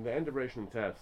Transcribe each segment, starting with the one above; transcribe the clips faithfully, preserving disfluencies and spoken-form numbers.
the end of Rishon Tes,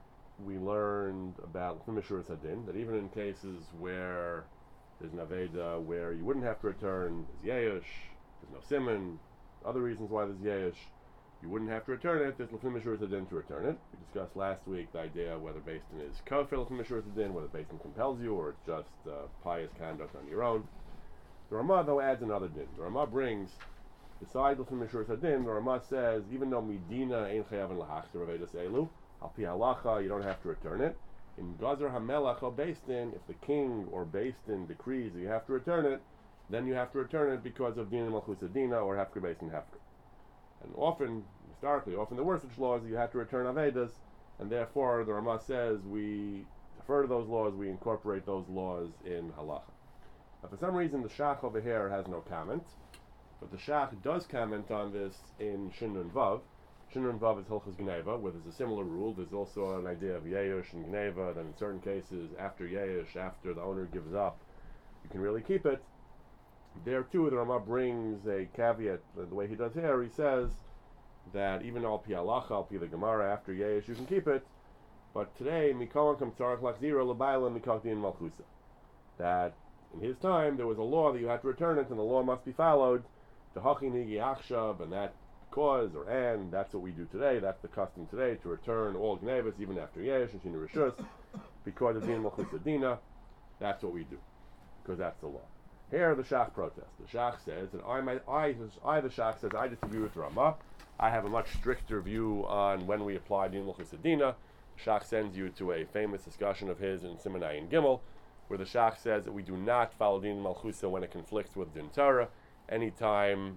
we learned about Mishur Sadin, that even in cases where there's an Aveda where you wouldn't have to return, there's Yesh, there's no Simon, other reasons why there's Yesh, you wouldn't have to return it, there's Lefim Mishur Sadin to return it. We discussed last week the idea of whether Beis Din is Kofel Lefim Mishur Sadin, whether Beis Din compels you, or it's just uh, pious conduct on your own. The Ramah, though, adds another din. The Ramah brings, besides Lefim Mishur Sadin, the Ramah says, even though Medina ain't chayav and lahach to Ravedas Elu, al pi halacha, you don't have to return it. In Gazer HaMelech or Beis Din, if the king or Beis Din decrees that you have to return it, then you have to return it because of Din Malchus Adina or Hefker Beis Din Hefker. And often, historically, often there were such laws that you had to return Avedas, and therefore the Ramah says we defer to those laws, we incorporate those laws in halacha. Now, for some reason, the Shach over here has no comment, but the Shach does comment on this in Shin Nun Vav. Shin Nun Vav is Hilchos Gneva, where there's a similar rule. There's also an idea of Yeush and Gneva, that in certain cases, after Yeush, after the owner gives up, you can really keep it. There too, the Ramah brings a caveat. The way he does here, he says that even al pi halacha, al pi the Gemara, after Yeush, you can keep it. But today, Mikolan kam tzarach lachzira l'bayla mikach din malchusa. That in his time, there was a law that you had to return it, and the law must be followed. Tehachin higi achshav, and that cause or and that's what we do today. That's the custom today, to return all gnevas even after Yesh and Shinu Rishus because of Din Malchus Adina. That's what we do because that's the law. Here the Shach protests. The Shach says, and I, my, I, I the Shach says, I disagree with Ramah. I have a much stricter view on when we apply Din Malchus Adina. The Shach sends you to a famous discussion of his in Simonai and Gimel, where the Shach says that we do not follow Din Malchusa when it conflicts with Din Torah. Anytime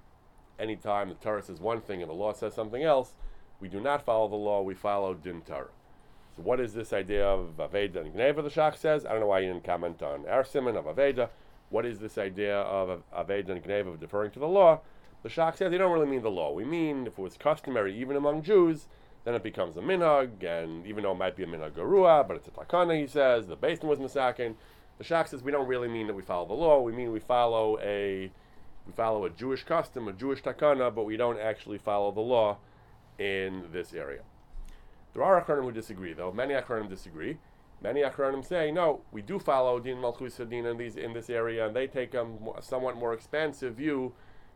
Anytime the Torah says one thing and the law says something else, we do not follow the law, we follow Din Torah. So what is this idea of Aveda and Gneva, the Shach says? I don't know why you didn't comment on our simon of Aveda. What is this idea of Aveda and Gneva of deferring to the law? The Shach says they don't really mean the law. We mean if it was customary even among Jews, then it becomes a minhag, and even though it might be a minhag garua, but it's a takana, he says, the Beis Din was masakin. The Shach says we don't really mean that we follow the law, we mean we follow a We follow a Jewish custom, a Jewish takana, but we don't actually follow the law in this area. There are Achronim who disagree, though. Many Achronim disagree. Many Achronim say, no, we do follow Din Malchus Adina in, these, in this area, and they take a, a somewhat more expansive view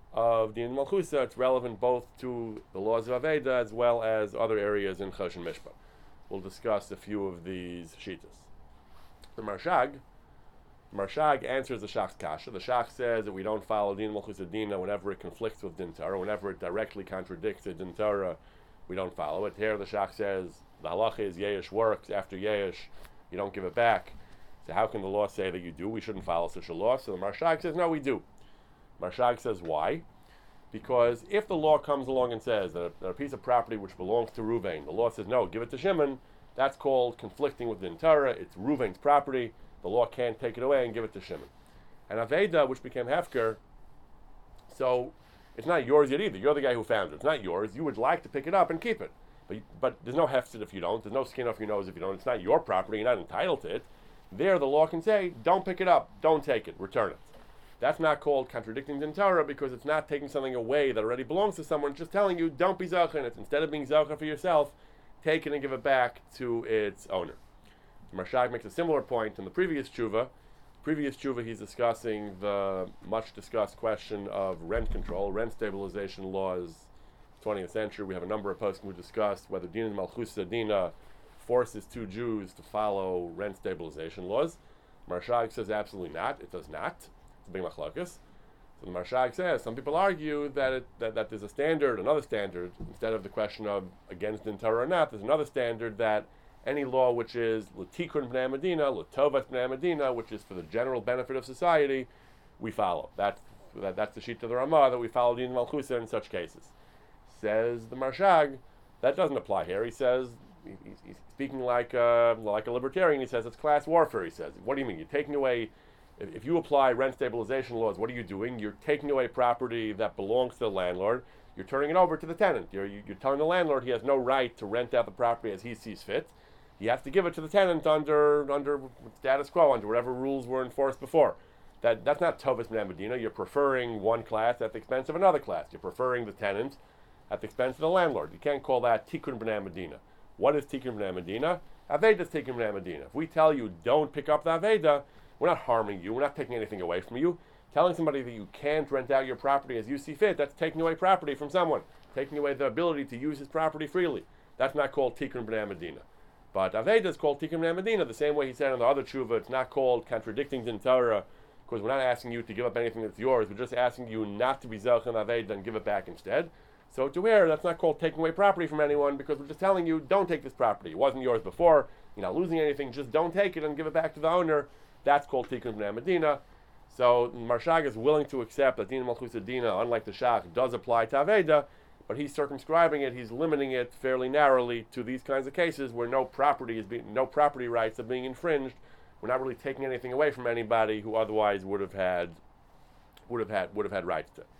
of Din Malchusa. It's relevant both to the laws of Aveda as well as other areas in Chosh and Mishpah. We'll discuss a few of these shitas. The Marshag, Marshag answers the Shach's kasha. The Shach says that we don't follow Din Malchus Adina whenever it conflicts with Din Torah, whenever it directly contradicts a Din Torah, we don't follow it. Here the Shach says the halacha is Yesh works, after Yesh you don't give it back. So how can the law say that you do? We shouldn't follow such a law. So the Marshag says, no, we do. Marshag says, why? Because if the law comes along and says that a, that a piece of property which belongs to Ruvain, the law says, no, give it to Shimon, that's called conflicting with Din Torah, it's Ruvain's property, the law can't take it away and give it to Shimon. And Aveda, which became Hefker, so it's not yours yet either. You're the guy who found it. It's not yours. You would like to pick it up and keep it. But but there's no hefset if you don't. There's no skin off your nose if you don't. It's not your property. You're not entitled to it. There, the law can say, don't pick it up. Don't take it. Return it. That's not called contradicting Din Torah because it's not taking something away that already belongs to someone. It's just telling you, don't be Zocha in it. Instead of being Zocha for yourself, take it and give it back to its owner. Marshag makes a similar point in the previous tshuva. Previous tshuva, he's discussing the much discussed question of rent control, rent stabilization laws, twentieth century. We have a number of posts who discussed whether Din Malchus Adina forces two Jews to follow rent stabilization laws. Marshag says absolutely not. It does not. It's a big machlokas. So the Marshag says some people argue that it that, that there's a standard, another standard, instead of the question of against Din Torah or not. There's another standard that any law which is l'tikun b'nei Medina, l'tovat b'nei Medina, which is for the general benefit of society, we follow. That's that, that's the sheet of the Ramah that we follow Din Malchusa in such cases. Says the Marshag, that doesn't apply here. He says he, he's speaking like a, like a libertarian. He says it's class warfare. He says, what do you mean? You're taking away. If, if you apply rent stabilization laws, what are you doing? You're taking away property that belongs to the landlord. You're turning it over to the tenant. You're you're telling the landlord he has no right to rent out the property as he sees fit. He has to give it to the tenant under under status quo, under whatever rules were enforced before. That that's not Tovas B'nai Medina. You're preferring one class at the expense of another class. You're preferring the tenant at the expense of the landlord. You can't call that Tikkun B'nai Medina. What is Tikkun B'nai Medina? Aveda is Tikkun B'nai Medina. If we tell you don't pick up the Aveda, we're not harming you, we're not taking anything away from you. Telling somebody that you can't rent out your property as you see fit, that's taking away property from someone, taking away the ability to use his property freely. That's not called Tikkun B'nai Medina. But Aveda is called Tikkun B'nai Medina, the same way he said in the other tshuva, it's not called contradicting Din Torah, because we're not asking you to give up anything that's yours, we're just asking you not to be Zelch and Aveda and give it back instead. So to where, that's not called taking away property from anyone, because we're just telling you, don't take this property. It wasn't yours before, you're not losing anything, just don't take it and give it back to the owner. That's called Tikkun B'nai Medina. So Marshag is willing to accept that Din Malchus Dina, unlike the Shach, does apply to Aveda, but he's circumscribing it, he's limiting it fairly narrowly to these kinds of cases where no property is being, no property rights are being infringed. We're not really taking anything away from anybody who otherwise would have had would have had would have had rights to.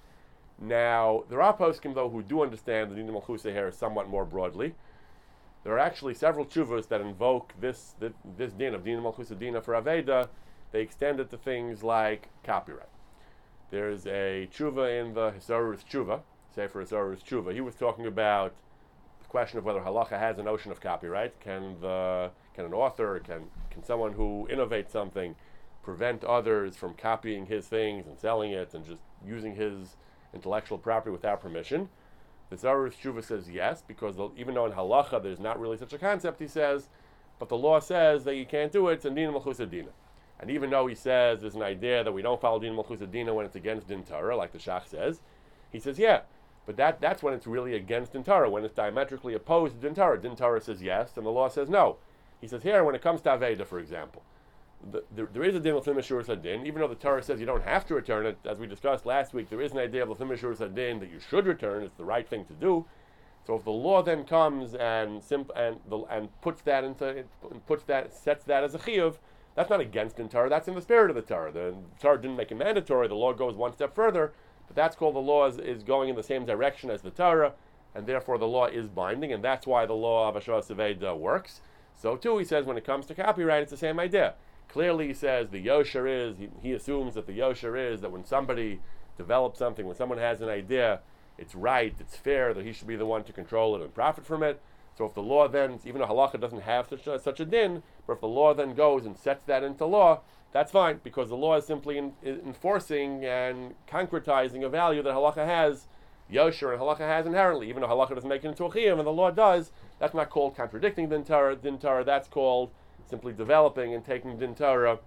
Now, there are poskim though who do understand the Din Malchus here somewhat more broadly. There are actually several tshuvas that invoke this this, this din of Din Malchus Dina for Aveda. They extend it to things like copyright. There's a tshuva in the Hisorus Tshuva, Sefer Hisorus Tshuva. He was talking about the question of whether halacha has a notion of copyright. Can the can an author, can can someone who innovates something prevent others from copying his things and selling it and just using his intellectual property without permission? The Hisorus Tshuva says yes, because the, even though in halacha there's not really such a concept, he says, but the law says that you can't do it, it's a Din Malchus Dina. And even though he says there's an idea that we don't follow Din Malchus Dina when it's against Din Torah, like the Shach says, he says, yeah, but that, that's when it's really against Din Torah, when it's diametrically opposed to Din Torah. Din Torah says yes, and the law says no. He says here, when it comes to Aveda, for example, the, the, there is a Din L'Fnim Mishur Sadin, even though the Torah says you don't have to return it, as we discussed last week, there is an idea of L'Fnim Mishur Sadin that you should return, it's the right thing to do. So if the law then comes and simp- and the, and puts that into, puts that, sets that as a chiyuv, that's not against Din Torah, that's in the spirit of the Torah. The Torah didn't make it mandatory, the law goes one step further, but that's called the law is, is going in the same direction as the Torah, and therefore the law is binding, and that's why the law of Asherah Saveda works. So too, he says, when it comes to copyright, it's the same idea. Clearly he says the yosher is, he, he assumes that the yosher is that when somebody develops something, when someone has an idea, it's right, it's fair, that he should be the one to control it and profit from it. So if the law then, even though halacha doesn't have such a, such a din, but if the law then goes and sets that into law, that's fine, because the law is simply in, in enforcing and concretizing a value that halacha has, yosher and halacha has inherently, even though halacha doesn't make it into a chiyuv, and the law does. That's not called contradicting din Torah, din Torah, that's called simply developing and taking din Torah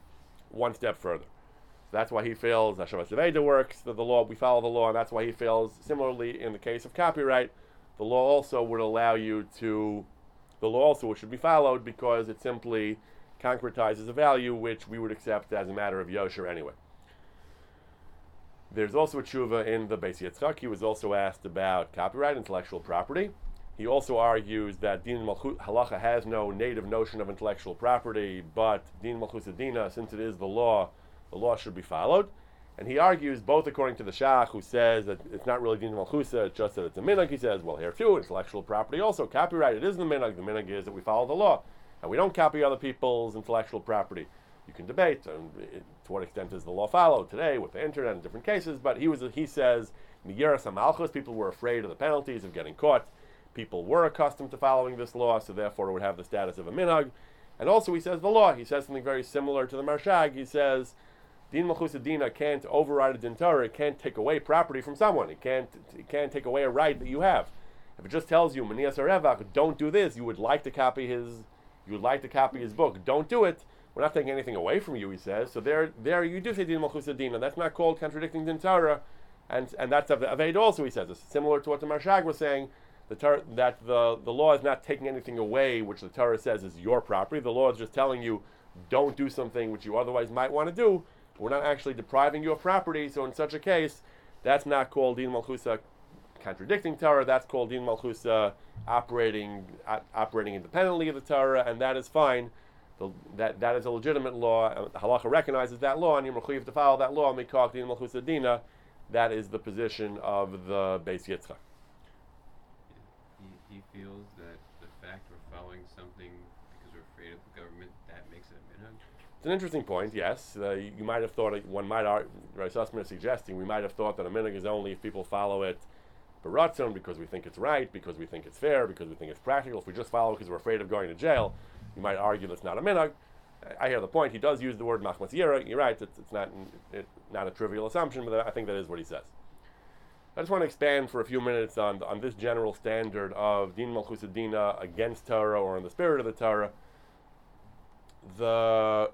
one step further. So that's why he feels Asherah Saveda works, that the law, we follow the law, and that's why he feels, similarly in the case of copyright, the law also would allow you to, the law also should be followed because it simply concretizes a value which we would accept as a matter of yosher anyway. There's also a tshuva in the Beis Yitzchak. He was also asked about copyright, intellectual property. He also argues that Din Malchus halacha has no native notion of intellectual property, but Din Malchus Dina, since it is the law, the law should be followed. And he argues both according to the Shach, who says that it's not really Din Malchus, it's just that it's a minhag. He says, well, here too, intellectual property also, copyright, it is the minhag. The minhag is that we follow the law, and we don't copy other people's intellectual property. You can debate um, it, to what extent is the law followed today with the internet in different cases, but he was he says, Miyeras HaMalchus, people were afraid of the penalties of getting caught. People were accustomed to following this law, so therefore it would have the status of a minhag. And also he says the law, he says something very similar to the Marshag. He says, Din Malchus Dina can't override a Din Torah, it can't take away property from someone, it can't it can't take away a right that you have. If it just tells you, Manias Arevach, don't do this, you would like to copy his you would like to copy his book, don't do it. We're not taking anything away from you, he says. So there there you do say Din Malchus Dina. That's not called contradicting Din Torah. And and that's Aved also, he says. It's similar to what the Marshag was saying. The Torah, that the, the law is not taking anything away which the Torah says is your property. The law is just telling you, don't do something which you otherwise might want to do. We're not actually depriving you of property, so in such a case, that's not called Din Malchusa contradicting Torah, that's called Din Malchusa operating uh, operating independently of the Torah, and that is fine. The, that that is a legitimate law. Uh, Halacha recognizes that law, and you're mechuyev to follow that law, mikach Din Malchusa Dina. That is the position of the Beis Yitzchak. He, he feels that the fact we're following something because we're afraid of the government, that makes it a minhag? It's an interesting point, yes. Uh, you, you might have thought, one might, Rabbi Sussman is suggesting, we might have thought that a minhag is only if people follow it baratzon, because we think it's right, because we think it's fair, because we think it's practical. If we just follow because we're afraid of going to jail, you might argue that's not a minhag. I hear the point. He does use the word machmas yira. You're right. It's, it's not it, not a trivial assumption, but I think that is what he says. I just want to expand for a few minutes on on this general standard of din malchus adina against Torah or in the spirit of the Torah. The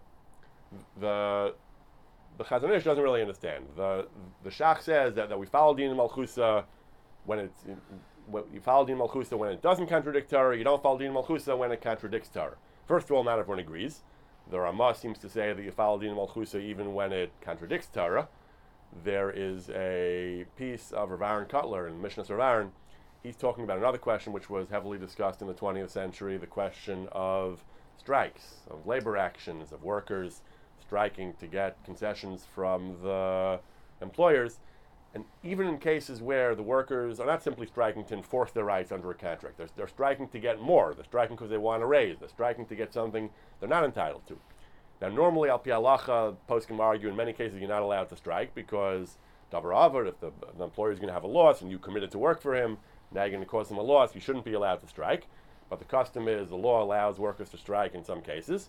the the Chazon Ish doesn't really understand. The the Shach says that, that we follow din malchusa when it's when you follow din malchusa when it doesn't contradict Torah. You don't follow din malchusa when it contradicts Torah. First of all, not everyone agrees. The Ramah seems to say that you follow din malchusa even when it contradicts Torah. There is a piece of Rav Aaron Kotler in Mishnah Rav Aaron. He's talking about another question which was heavily discussed in the twentieth century, the question of strikes, of labor actions, of workers striking to get concessions from the employers. And even in cases where the workers are not simply striking to enforce their rights under a contract, they're, they're striking to get more, they're striking because they want a raise, they're striking to get something they're not entitled to. Now, normally, al pi halacha, poskim argue in many cases you're not allowed to strike because davar avar, if the, the employer is going to have a loss and you committed to work for him, now you're going to cause him a loss, you shouldn't be allowed to strike. But the custom is the law allows workers to strike in some cases.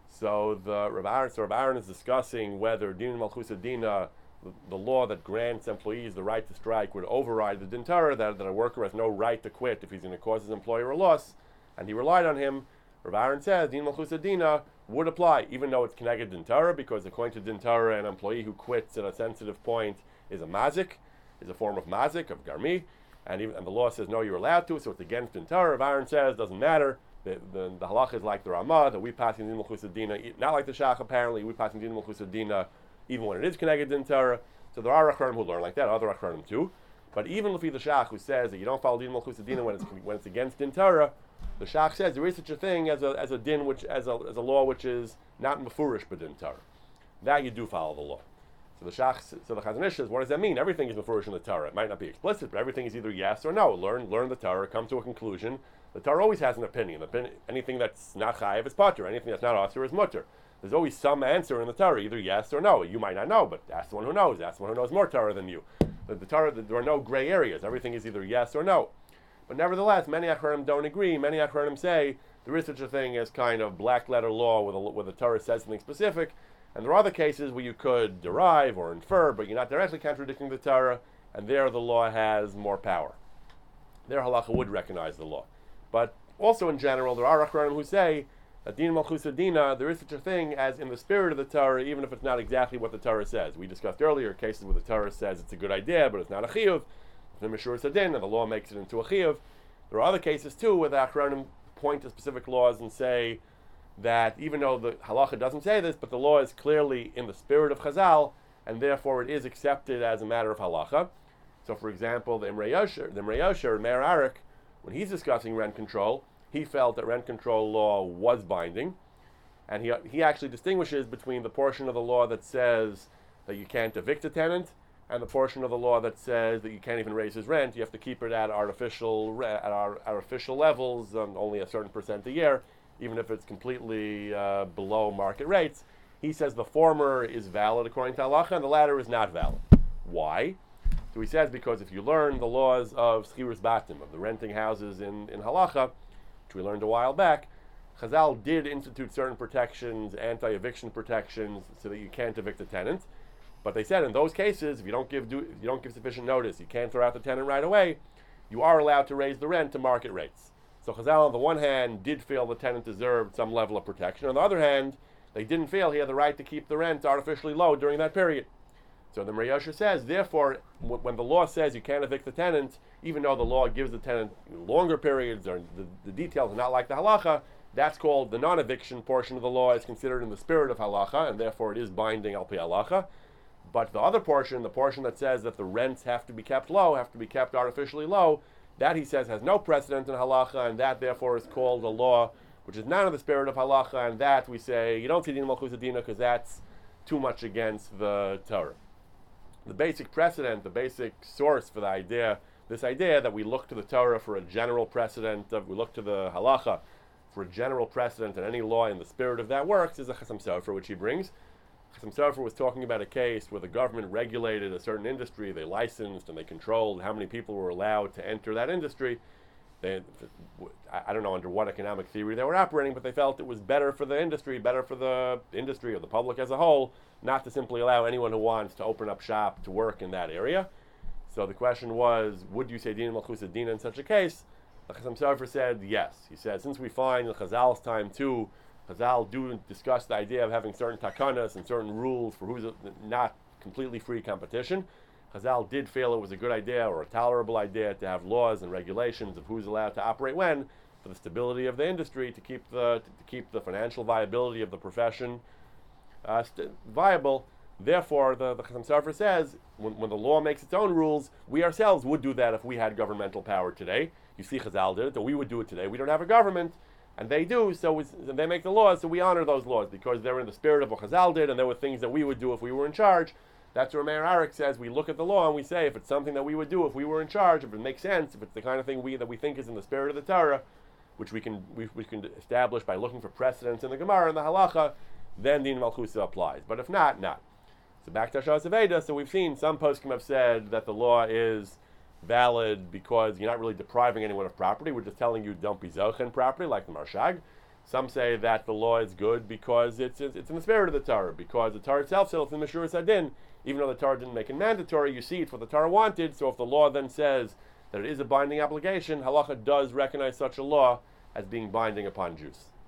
So the Rav Aaron, so Rav Aaron is discussing whether din malchus adina, the, the law that grants employees the right to strike, would override the din Torah, that, that a worker has no right to quit if he's going to cause his employer a loss, and he relied on him. Rav Aaron says din malchus adina would apply, even though it's connected din Torah, because according to din Torah, an employee who quits at a sensitive point is a mazik, is a form of mazik, of garmi, and even and the law says no, you're allowed to, so it's against din Torah. Rav Aaron says doesn't matter. The, the, the halacha is like the Ramah, that we pass in din malchus adina, not like the Shach apparently, we pass in din malchus adina even when it is connected din Torah. So there are Achronim who learn like that, other Achronim too. But even Lefi the Shach, who says that you don't follow din malchus adina when it's when it's against din Torah, the Shach says there is such a thing as a as a din which as a as a law which is not mefurish but din Torah. That you do follow the law. So the Shach, so the Chazon Ish says, what does that mean? Everything is mefurish in the Torah. It might not be explicit, but everything is either yes or no. Learn learn the Torah, come to a conclusion. The Torah always has an opinion. Anything that's not chayiv is patur. Anything that's not asur is mutter. There's always some answer in the Torah, either yes or no. You might not know, but ask the one who knows. Ask the one who knows more Torah than you. The, the Torah, the, there are no gray areas. Everything is either yes or no. But nevertheless, many Achronim don't agree. Many Achronim say there is such a thing as kind of black letter law where the, where the Torah says something specific, and there are other cases where you could derive or infer, but you're not directly contradicting the Torah, and there the law has more power. There halacha would recognize the law. But also in general, there are Achronim who say that din malchus adina, there is such a thing as in the spirit of the Torah, even if it's not exactly what the Torah says. We discussed earlier cases where the Torah says it's a good idea, but it's not a chiyuv. The Mishur Sadin, and the law makes it into a chiyuv. There are other cases too where the Achronim point to specific laws and say that even though the halacha doesn't say this, but the law is clearly in the spirit of Chazal, and therefore it is accepted as a matter of halacha. So, for example, the Imrei Yosher, the Imrei Yosher, Meir Arik, when he's discussing rent control, he felt that rent control law was binding, and he he actually distinguishes between the portion of the law that says that you can't evict a tenant and the portion of the law that says that you can't even raise his rent. You have to keep it at artificial re- at our artificial levels, um, only a certain percent a year, even if it's completely uh, below market rates. He says the former is valid according to halacha, and the latter is not valid. Why? So he says because if you learn the laws of schirus batim, of the renting houses in, in halacha, which we learned a while back, Chazal did institute certain protections, anti-eviction protections, so that you can't evict a tenant. But they said in those cases, if you don't give do, if you don't give sufficient notice, you can't throw out the tenant right away, you are allowed to raise the rent to market rates. So Chazal, on the one hand, did feel the tenant deserved some level of protection. On the other hand, they didn't feel he had the right to keep the rent artificially low during that period. So the Imrei Yosher says, therefore, w- when the law says you can't evict the tenant, even though the law gives the tenant longer periods or the, the details are not like the halacha, that's called the non-eviction portion of the law is considered in the spirit of halacha, and therefore it is binding al pi halacha. But the other portion, the portion that says that the rents have to be kept low, have to be kept artificially low, that he says has no precedent in halacha, and that therefore is called a law which is not in the spirit of halacha, and that we say you don't see din malchus adina because that's too much against the Torah. The basic precedent, the basic source for the idea, this idea that we look to the Torah for a general precedent, of, we look to the halacha for a general precedent, and any law in the spirit of that works, is a Chasam Sofer, which he brings. Chassam Sofer was talking about a case where the government regulated a certain industry, they licensed and they controlled how many people were allowed to enter that industry. They, I don't know under what economic theory they were operating, but they felt it was better for the industry, better for the industry or the public as a whole, not to simply allow anyone who wants to open up shop to work in that area. So the question was, would you say Din Malchus Adina in such a case? The Chassam Sofer said yes. He said, since we find in Chazal's time too, Chazal do discuss the idea of having certain takanas and certain rules for who's not completely free competition. Chazal did feel it was a good idea or a tolerable idea to have laws and regulations of who's allowed to operate when, for the stability of the industry, to keep the to keep the financial viability of the profession uh, st- viable. Therefore, the, the Chassam Sofer says, when, when the law makes its own rules, we ourselves would do that if we had governmental power today. You see, Chazal did it, so we would do it today. We don't have a government, and they do, so it's, they make the laws, so we honor those laws because they're in the spirit of what Chazal did, and there were things that we would do if we were in charge. That's where Meir Arik says we look at the law and we say if it's something that we would do if we were in charge, if it makes sense, if it's the kind of thing we that we think is in the spirit of the Torah, which we can we, we can establish by looking for precedents in the Gemara and the Halacha, then Din Malchusa applies. But if not, not. So back to Hashas Aveda. So we've seen some poskim have said that the law is valid because you're not really depriving anyone of property. We're just telling you don't be zochen property, like the Marshag. Some say that the law is good because it's it's, it's in the spirit of the Torah, because the Torah itself says it's in Meshuras Hadin. Even though the Torah didn't make it mandatory, you see it's what the Torah wanted. So if the law then says that it is a binding obligation, halacha does recognize such a law as being binding upon Jews.